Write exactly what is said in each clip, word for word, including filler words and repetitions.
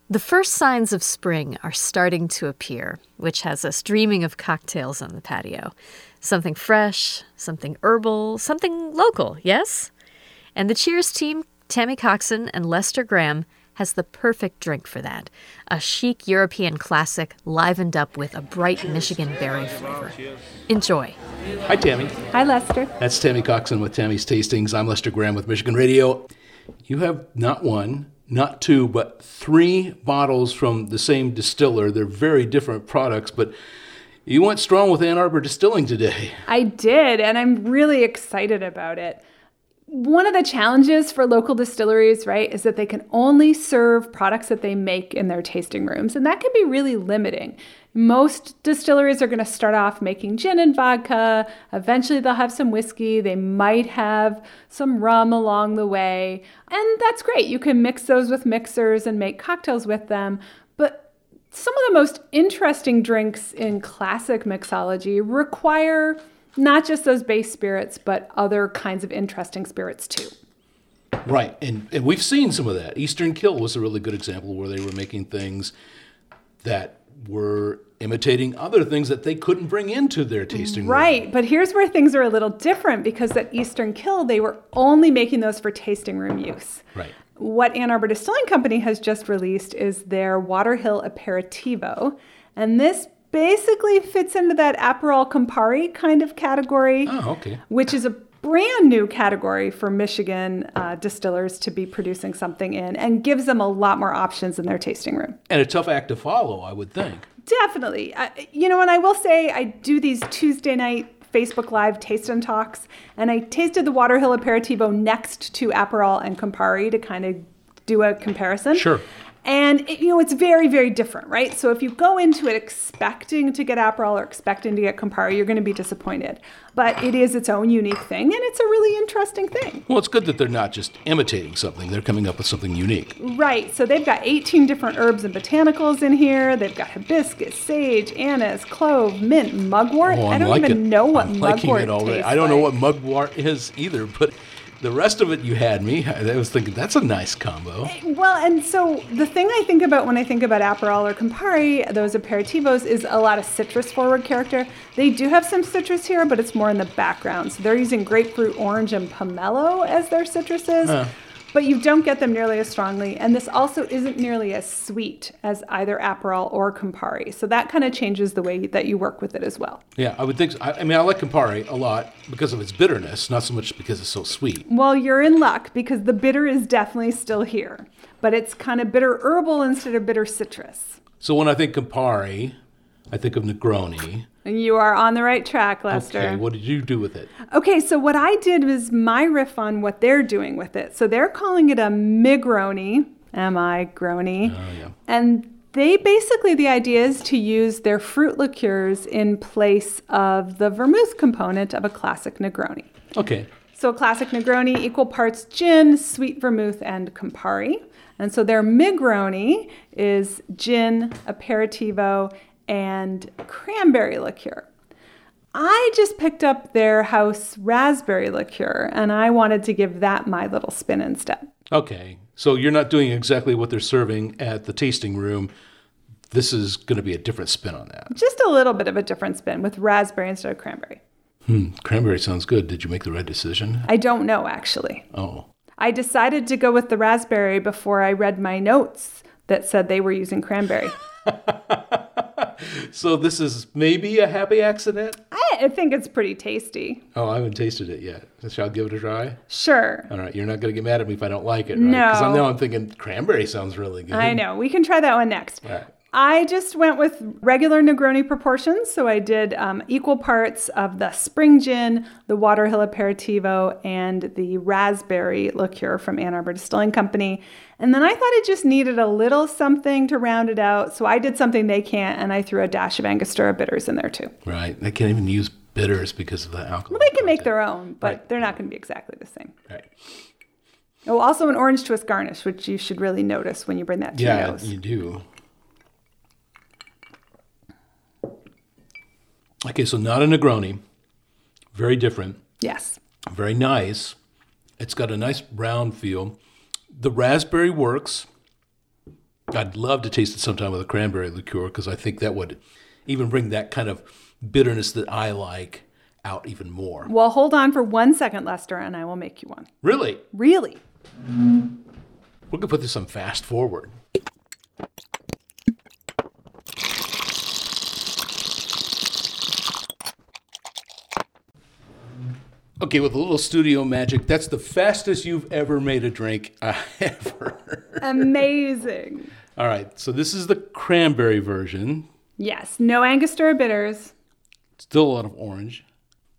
The first signs of spring are starting to appear, which has us dreaming of cocktails on the patio. Something fresh, something herbal, something local, yes? And the Cheers team, Tammy Coxon and Lester Graham, has the perfect drink for that. A chic European classic livened up with a bright Michigan berry flavor. Enjoy. Hi, Tammy. Hi, Lester. That's Tammy Coxon with Tammy's Tastings. I'm Lester Graham with Michigan Radio. You have not one, not two, but three bottles from the same distiller. They're very different products, but you went strong with Ann Arbor Distilling today. I did, and I'm really excited about it. One of the challenges for local distilleries, right, is that they can only serve products that they make in their tasting rooms, and that can be really limiting. Most distilleries are going to start off making gin and vodka. Eventually, they'll have some whiskey. They might have some rum along the way, and that's great. You can mix those with mixers and make cocktails with them, but some of the most interesting drinks in classic mixology require not just those base spirits, but other kinds of interesting spirits too. Right, and, and we've seen some of that. Eastern Kill was a really good example where they were making things that were imitating other things that they couldn't bring into their tasting room. Right, but here's where things are a little different, because at Eastern Kill, they were only making those for tasting room use. Right. What Ann Arbor Distilling Company has just released is their Water Hill Aperitivo, and this basically fits into that Aperol Campari kind of category, oh, okay. which is a brand new category for Michigan uh, distillers to be producing something in, and gives them a lot more options in their tasting room. And a tough act to follow, I would think. Definitely. Uh, you know, and I will say I do these Tuesday night Facebook Live taste and talks, and I tasted the Water Hill Aperitivo next to Aperol and Campari to kind of do a comparison. Sure. And, it, you know, it's very, very different, right? So if you go into it expecting to get Aperol or expecting to get Campari, you're going to be disappointed. But it is its own unique thing, and it's a really interesting thing. Well, it's good that they're not just imitating something. They're coming up with something unique. Right. So they've got eighteen different herbs and botanicals in here. They've got hibiscus, sage, anise, clove, mint, mugwort. Oh, I don't like even it. know what I'm mugwort liking it already. tastes I don't know like. what mugwort is either, but the rest of it you had me. I was thinking, that's a nice combo. Well, and so the thing I think about when I think about Aperol or Campari, those aperitivos, is a lot of citrus-forward character. They do have some citrus here, but it's more in the background. So they're using grapefruit, orange, and pomelo as their citruses. Uh. But you don't get them nearly as strongly. And this also isn't nearly as sweet as either Aperol or Campari. So that kind of changes the way that you work with it as well. Yeah, I would think so. I, I mean, I like Campari a lot because of its bitterness, not so much because it's so sweet. Well, you're in luck because the bitter is definitely still here. But it's kind of bitter herbal instead of bitter citrus. So when I think Campari, I think of Negroni. And you are on the right track, Lester. Okay, what did you do with it? Okay, so what I did was my riff on what they're doing with it. So they're calling it a Migroni, M I Groni. Oh, yeah. And they basically, the idea is to use their fruit liqueurs in place of the vermouth component of a classic Negroni. Okay. So a classic Negroni, equal parts gin, sweet vermouth, and Campari. And so their Migroni is gin, aperitivo, and cranberry liqueur. I just picked up their house raspberry liqueur, and I wanted to give that my little spin instead. Okay, so you're not doing exactly what they're serving at the tasting room. This is going to be a different spin on that. Just a little bit of a different spin with raspberry instead of cranberry. Hmm, cranberry sounds good. Did you make the right decision? I don't know, actually. Oh. I decided to go with the raspberry before I read my notes that said they were using cranberry. So this is maybe a happy accident? I think it's pretty tasty. Oh, I haven't tasted it yet. Shall I give it a try? Sure. All right, you're not going to get mad at me if I don't like it, right? No. Because now I'm thinking cranberry sounds really good. I know. We can try that one next. All right. I just went with regular Negroni proportions. So I did um, equal parts of the spring gin, the Water Hill Aperitivo, and the raspberry liqueur from Ann Arbor Distilling Company. And then I thought it just needed a little something to round it out. So I did something they can't, and I threw a dash of Angostura bitters in there too. Right. They can't even use bitters because of the alcohol. Well, they can content. make their own, but Right. they're not going to be exactly the same. Right. Oh, also an orange twist garnish, which you should really notice when you bring that to Yeah, your nose. you do. Okay, so not a Negroni. Very different. Yes. Very nice. It's got a nice round feel. The raspberry works. I'd love to taste it sometime with a cranberry liqueur because I think that would even bring that kind of bitterness that I like out even more. Well, hold on for one second, Lester, and I will make you one. Really? Really? We're going to put this on fast forward. Okay, with a little studio magic, that's the fastest you've ever made a drink uh, ever. Amazing. All right, so this is the cranberry version. Yes, no Angostura bitters. Still a lot of orange.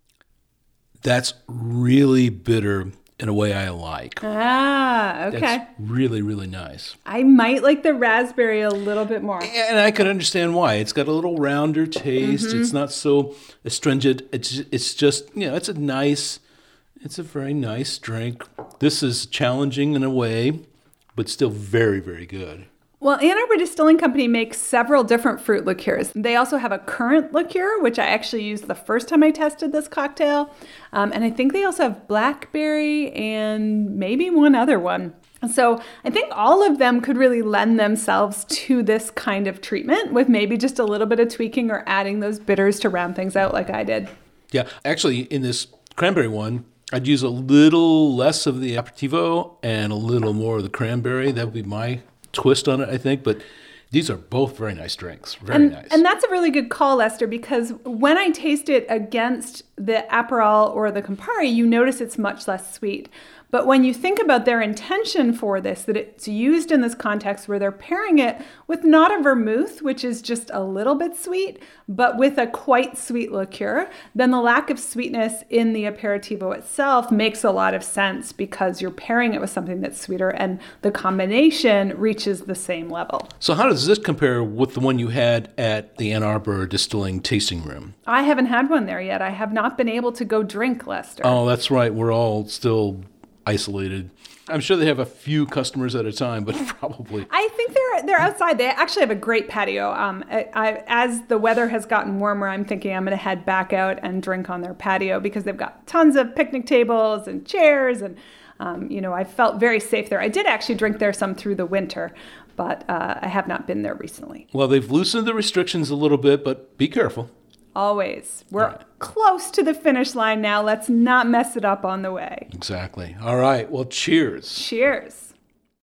That's really bitter in a way I like. Ah, okay. That's really, really nice. I might like the raspberry a little bit more. And I can understand why. It's got a little rounder taste. Mm-hmm. It's not so astringent. It's it's just, you know, it's a nice, it's a very nice drink. This is challenging in a way, but still very, very good. Well, Ann Arbor Distilling Company makes several different fruit liqueurs. They also have a currant liqueur, which I actually used the first time I tested this cocktail. Um, and I think they also have blackberry and maybe one other one. So I think all of them could really lend themselves to this kind of treatment with maybe just a little bit of tweaking or adding those bitters to round things out like I did. Yeah, actually in this cranberry one, I'd use a little less of the aperitivo and a little more of the cranberry. That would be my twist on it, I think, but these are both very nice drinks. Very and, nice. And that's a really good call, Lester, because when I taste it against the Aperol or the Campari, you notice it's much less sweet. But when you think about their intention for this, that it's used in this context where they're pairing it with not a vermouth, which is just a little bit sweet, but with a quite sweet liqueur, then the lack of sweetness in the aperitivo itself makes a lot of sense because you're pairing it with something that's sweeter and the combination reaches the same level. So how does this compare with the one you had at the Ann Arbor Distilling Tasting Room? I haven't had one there yet. I have not been able to go drink, Lester. Oh, that's right. We're all still isolated. I'm sure they have a few customers at a time, but probably. I think they're they're outside. They actually have a great patio. Um, I, I, as the weather has gotten warmer, I'm thinking I'm going to head back out and drink on their patio because they've got tons of picnic tables and chairs. And, um, you know, I felt very safe there. I did actually drink there some through the winter, but uh, I have not been there recently. Well, they've loosened the restrictions a little bit, but be careful. Always. We're right. close to the finish line now. Let's not mess it up on the way. Exactly. All right. Well, cheers. Cheers.